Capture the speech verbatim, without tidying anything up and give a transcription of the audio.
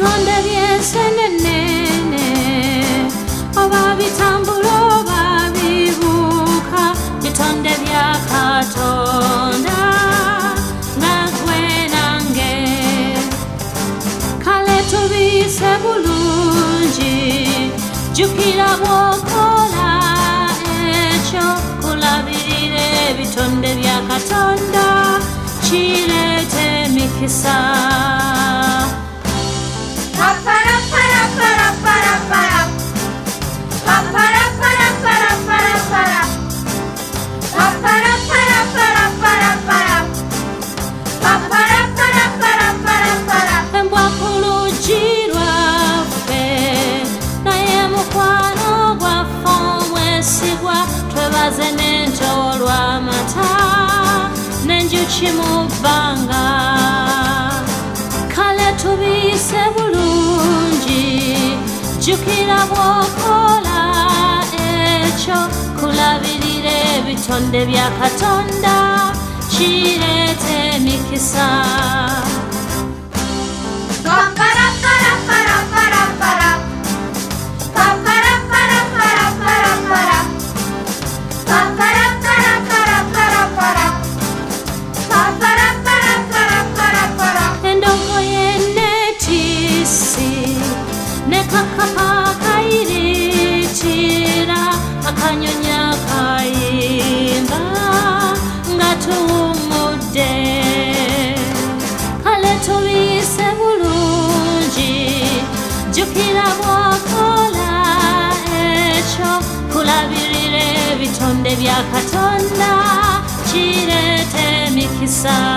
bitonde byensenene oba bitambula oba bibuuka bitonde bya Katonda nga gwe nange kale tubiyise bulungi jjukira bw'okola ekyo kulabirira ebitonde bya Katonda kireeta emikisa. Embwa ku luggi lwaffe naye mukwano gwaffe omwesigwa twebaze n'ente olw'amata n'enjuki mu bbanga kale tubiyise bulungi jjukira bw'okola ekyo kulabirira ebitonde bya Katonda kireeta emikisa. Endogoyi enneetiisi ne kakapa akayiriitira akanyonyi akayimba nga tuwummudde kale tubiyise bulungi jjukira bw'okola ekyo kulabirira ebitonde bya Katonda kireeta emikisa.